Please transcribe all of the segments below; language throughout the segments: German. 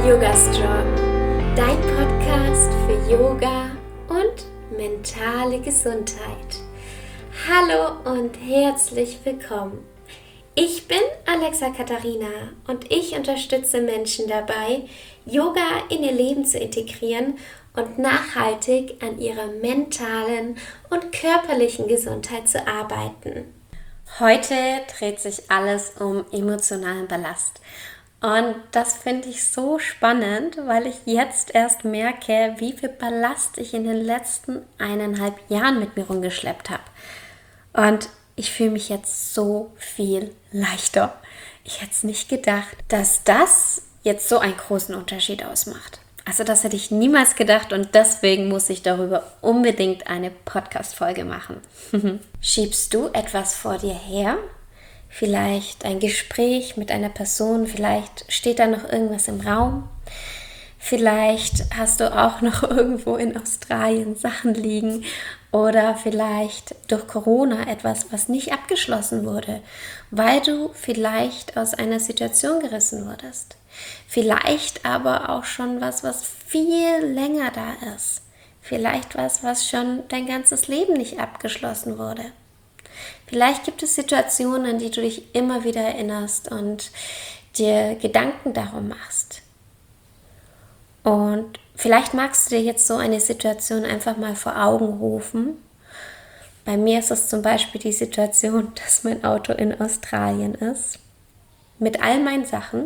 Yoga Strong, dein Podcast für Yoga und mentale Gesundheit. Hallo und herzlich willkommen. Ich bin Alexa Katharina und ich unterstütze Menschen dabei, Yoga in ihr Leben zu integrieren und nachhaltig an ihrer mentalen und körperlichen Gesundheit zu arbeiten. Heute dreht sich alles um emotionalen Ballast. Und das finde ich so spannend, weil ich jetzt erst merke, wie viel Ballast ich in den letzten 1,5 Jahren mit mir rumgeschleppt habe. Und ich fühle mich jetzt so viel leichter. Ich hätte es nicht gedacht, dass das jetzt so einen großen Unterschied ausmacht. Also das hätte ich niemals gedacht und deswegen muss ich darüber unbedingt eine Podcast-Folge machen. Schiebst du etwas vor dir her? Vielleicht ein Gespräch mit einer Person, vielleicht steht da noch irgendwas im Raum. Vielleicht hast du auch noch irgendwo in Australien Sachen liegen oder vielleicht durch Corona etwas, was nicht abgeschlossen wurde, weil du vielleicht aus einer Situation gerissen wurdest. Vielleicht aber auch schon was viel länger da ist. Vielleicht was schon dein ganzes Leben nicht abgeschlossen wurde. Vielleicht gibt es Situationen, an die du dich immer wieder erinnerst und dir Gedanken darum machst. Und vielleicht magst du dir jetzt so eine Situation einfach mal vor Augen rufen. Bei mir ist es zum Beispiel die Situation, dass mein Auto in Australien ist, mit all meinen Sachen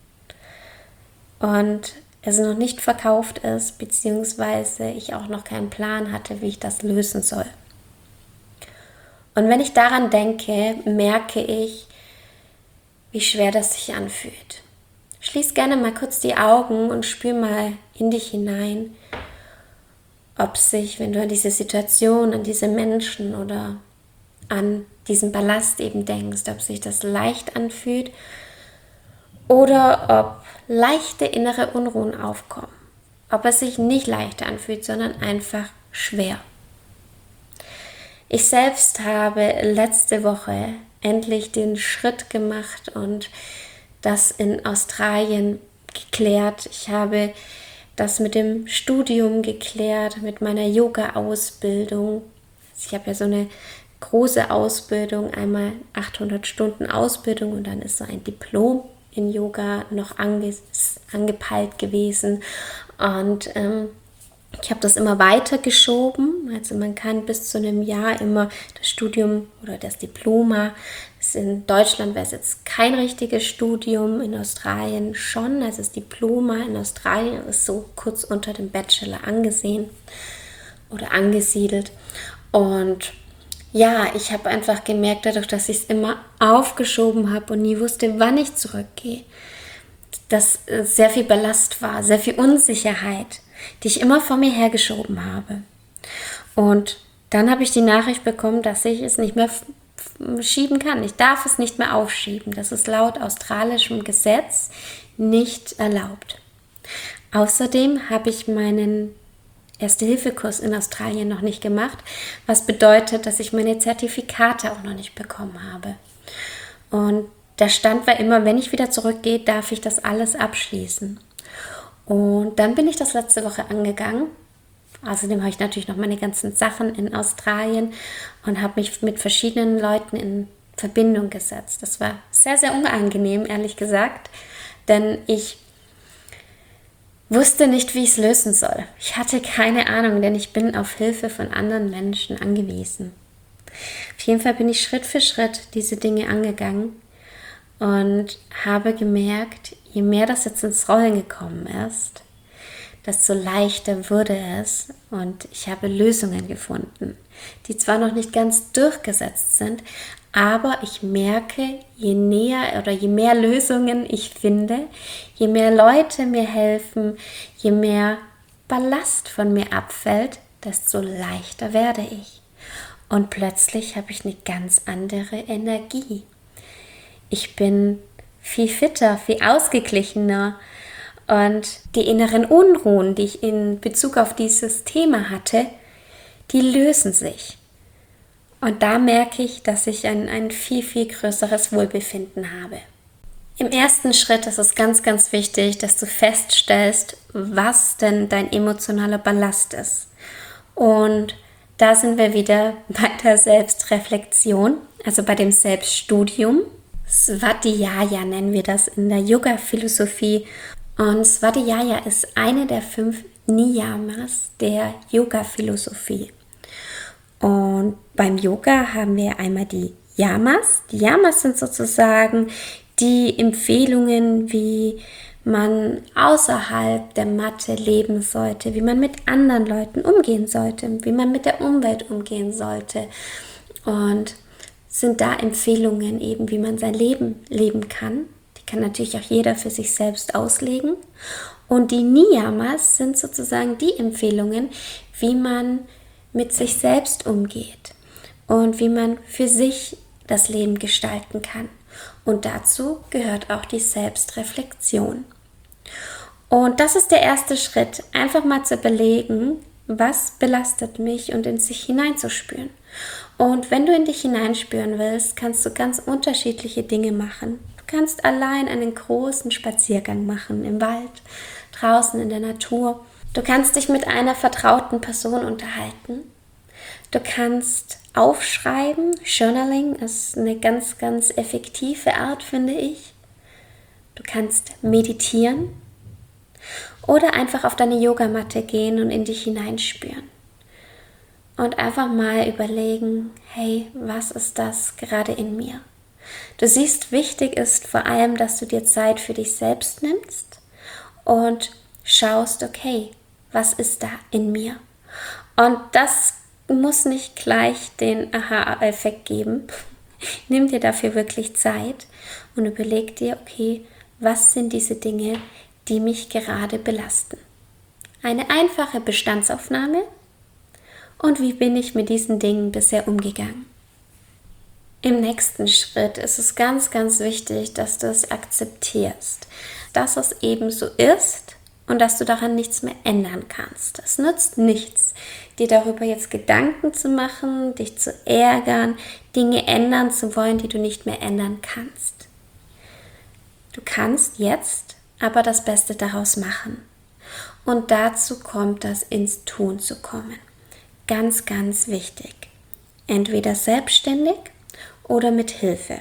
und es noch nicht verkauft ist, beziehungsweise ich auch noch keinen Plan hatte, wie ich das lösen soll. Und wenn ich daran denke, merke ich, wie schwer das sich anfühlt. Schließ gerne mal kurz die Augen und spür mal in dich hinein, ob sich, wenn du an diese Situation, an diese Menschen oder an diesen Ballast eben denkst, ob sich das leicht anfühlt oder ob leichte innere Unruhen aufkommen. Ob es sich nicht leicht anfühlt, sondern einfach schwer. Ich selbst habe letzte Woche endlich den Schritt gemacht und das in Australien geklärt. Ich habe das mit dem Studium geklärt, mit meiner Yoga-Ausbildung. Ich habe ja so eine große Ausbildung, einmal 800 Stunden Ausbildung und dann ist so ein Diplom in Yoga noch angepeilt gewesen. Und ich habe das immer weiter geschoben, also man kann bis zu einem Jahr immer das Studium oder das Diploma, in Deutschland wäre es jetzt kein richtiges Studium, in Australien schon, also das Diploma in Australien ist so kurz unter dem Bachelor angesehen oder angesiedelt und ja, ich habe einfach gemerkt, dadurch, dass ich es immer aufgeschoben habe und nie wusste, wann ich zurückgehe, dass sehr viel Ballast war, sehr viel Unsicherheit, die ich immer vor mir hergeschoben habe. Und dann habe ich die Nachricht bekommen, dass ich es nicht mehr schieben kann. Ich darf es nicht mehr aufschieben. Das ist laut australischem Gesetz nicht erlaubt. Außerdem habe ich meinen Erste-Hilfe-Kurs in Australien noch nicht gemacht, was bedeutet, dass ich meine Zertifikate auch noch nicht bekommen habe. Und der Stand war immer, wenn ich wieder zurückgehe, darf ich das alles abschließen. Und dann bin ich das letzte Woche angegangen. Außerdem habe ich natürlich noch meine ganzen Sachen in Australien und habe mich mit verschiedenen Leuten in Verbindung gesetzt. Das war sehr, sehr unangenehm, ehrlich gesagt, denn ich wusste nicht, wie ich es lösen soll. Ich hatte keine Ahnung, denn ich bin auf Hilfe von anderen Menschen angewiesen. Auf jeden Fall bin ich Schritt für Schritt diese Dinge angegangen und habe gemerkt, je mehr das jetzt ins Rollen gekommen ist, desto leichter wurde es und ich habe Lösungen gefunden, die zwar noch nicht ganz durchgesetzt sind, aber ich merke, je näher oder je mehr Lösungen ich finde, je mehr Leute mir helfen, je mehr Ballast von mir abfällt, desto leichter werde ich. Und plötzlich habe ich eine ganz andere Energie. Ich bin viel fitter, viel ausgeglichener und die inneren Unruhen, die ich in Bezug auf dieses Thema hatte, die lösen sich. Und da merke ich, dass ich ein viel, viel größeres Wohlbefinden habe. Im ersten Schritt ist es ganz, ganz wichtig, dass du feststellst, was denn dein emotionaler Ballast ist. Und da sind wir wieder bei der Selbstreflexion, also bei dem Selbststudium. Svadhyaya nennen wir das in der Yoga-Philosophie. Und Svadhyaya ist eine der 5 Niyamas der Yoga-Philosophie. Und beim Yoga haben wir einmal die Yamas. Die Yamas sind sozusagen die Empfehlungen, wie man außerhalb der Matte leben sollte, wie man mit anderen Leuten umgehen sollte, wie man mit der Umwelt umgehen sollte. Und sind da Empfehlungen eben, wie man sein Leben leben kann. Die kann natürlich auch jeder für sich selbst auslegen. Und die Niyamas sind sozusagen die Empfehlungen, wie man mit sich selbst umgeht und wie man für sich das Leben gestalten kann. Und dazu gehört auch die Selbstreflexion. Und das ist der erste Schritt, einfach mal zu überlegen, was belastet mich und in sich hineinzuspüren. Und wenn du in dich hineinspüren willst, kannst du ganz unterschiedliche Dinge machen. Du kannst allein einen großen Spaziergang machen im Wald, draußen in der Natur. Du kannst dich mit einer vertrauten Person unterhalten. Du kannst aufschreiben. Journaling ist eine ganz, ganz effektive Art, finde ich. Du kannst meditieren oder einfach auf deine Yogamatte gehen und in dich hineinspüren. Und einfach mal überlegen, hey, was ist das gerade in mir? Du siehst, wichtig ist vor allem, dass du dir Zeit für dich selbst nimmst und schaust, okay, was ist da in mir? Und das muss nicht gleich den Aha-Effekt geben. Nimm dir dafür wirklich Zeit und überleg dir, okay, was sind diese Dinge, die mich gerade belasten? Eine einfache Bestandsaufnahme und wie bin ich mit diesen Dingen bisher umgegangen? Im nächsten Schritt ist es ganz, ganz wichtig, dass du es akzeptierst, dass es eben so ist und dass du daran nichts mehr ändern kannst. Es nützt nichts, dir darüber jetzt Gedanken zu machen, dich zu ärgern, Dinge ändern zu wollen, die du nicht mehr ändern kannst. Du kannst jetzt aber das Beste daraus machen. Und dazu kommt das ins Tun zu kommen. Ganz, ganz wichtig. Entweder selbstständig oder mit Hilfe.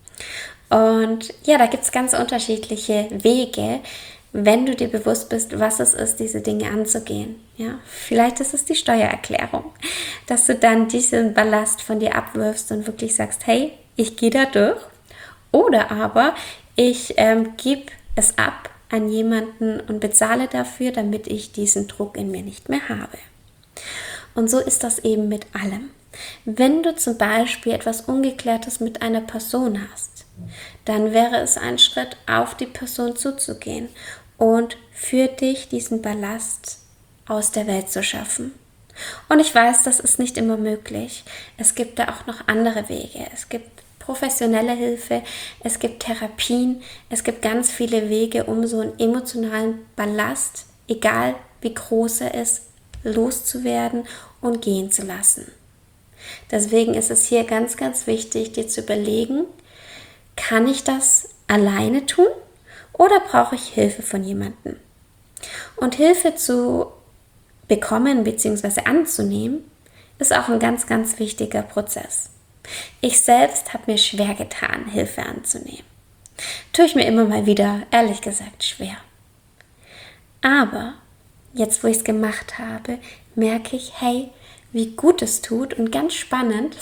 Und ja, da gibt es ganz unterschiedliche Wege, wenn du dir bewusst bist, was es ist, diese Dinge anzugehen. Ja, vielleicht ist es die Steuererklärung, dass du dann diesen Ballast von dir abwirfst und wirklich sagst, hey, ich gehe da durch. Oder aber ich gebe es ab an jemanden und bezahle dafür, damit ich diesen Druck in mir nicht mehr habe. Und so ist das eben mit allem. Wenn du zum Beispiel etwas Ungeklärtes mit einer Person hast, dann wäre es ein Schritt, auf die Person zuzugehen und für dich diesen Ballast aus der Welt zu schaffen. Und ich weiß, das ist nicht immer möglich. Es gibt da auch noch andere Wege. Es gibt professionelle Hilfe, es gibt Therapien, es gibt ganz viele Wege, um so einen emotionalen Ballast, egal wie groß er ist, loszuwerden und gehen zu lassen. Deswegen ist es hier ganz, ganz wichtig, dir zu überlegen, kann ich das alleine tun oder brauche ich Hilfe von jemandem? Und Hilfe zu bekommen bzw. anzunehmen, ist auch ein ganz, ganz wichtiger Prozess. Ich selbst habe mir schwer getan, Hilfe anzunehmen. Tue ich mir immer mal wieder, ehrlich gesagt, schwer. Aber jetzt, wo ich es gemacht habe, merke ich, hey, wie gut es tut und ganz spannend,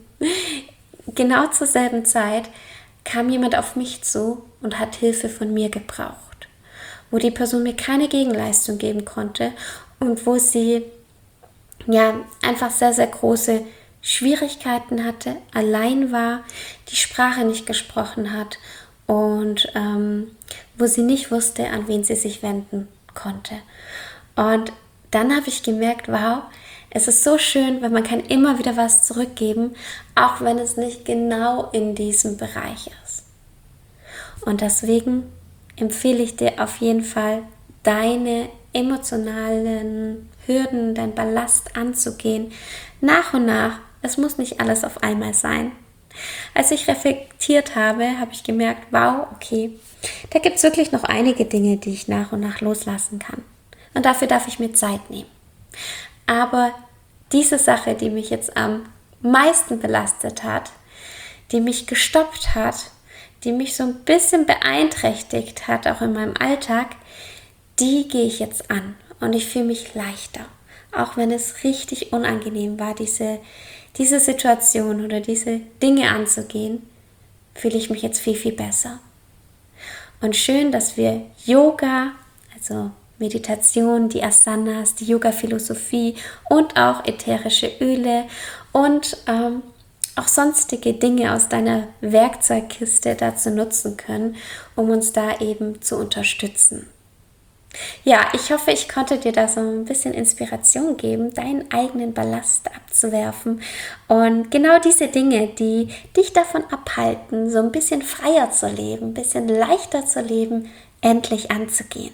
genau zur selben Zeit kam jemand auf mich zu und hat Hilfe von mir gebraucht, wo die Person mir keine Gegenleistung geben konnte und wo sie ja einfach sehr, sehr große Schwierigkeiten hatte, allein war, die Sprache nicht gesprochen hat und wo sie nicht wusste, an wen sie sich wenden konnte. Und dann habe ich gemerkt, wow, es ist so schön, weil man kann immer wieder was zurückgeben, auch wenn es nicht genau in diesem Bereich ist. Und deswegen empfehle ich dir auf jeden Fall, deine emotionalen Hürden, dein Ballast anzugehen, nach und nach. Es muss nicht alles auf einmal sein. Als ich reflektiert habe, habe ich gemerkt, wow, okay, da gibt es wirklich noch einige Dinge, die ich nach und nach loslassen kann. Und dafür darf ich mir Zeit nehmen. Aber diese Sache, die mich jetzt am meisten belastet hat, die mich gestoppt hat, die mich so ein bisschen beeinträchtigt hat, auch in meinem Alltag, die gehe ich jetzt an und ich fühle mich leichter. Auch wenn es richtig unangenehm war, diese Situation oder diese Dinge anzugehen, fühle ich mich jetzt viel, viel besser. Und schön, dass wir Yoga, also Meditation, die Asanas, die Yoga-Philosophie und auch ätherische Öle und auch sonstige Dinge aus deiner Werkzeugkiste dazu nutzen können, um uns da eben zu unterstützen. Ja, ich hoffe, ich konnte dir da so ein bisschen Inspiration geben, deinen eigenen Ballast abzuwerfen und genau diese Dinge, die dich davon abhalten, so ein bisschen freier zu leben, ein bisschen leichter zu leben, endlich anzugehen.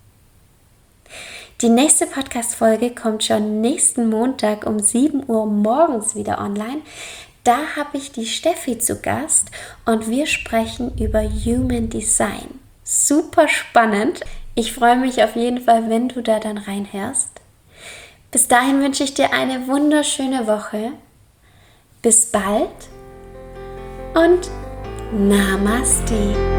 Die nächste Podcast-Folge kommt schon nächsten Montag um 7 Uhr morgens wieder online. Da habe ich die Steffi zu Gast und wir sprechen über Human Design. Super spannend. Ich freue mich auf jeden Fall, wenn du da dann reinhörst. Bis dahin wünsche ich dir eine wunderschöne Woche. Bis bald und Namaste.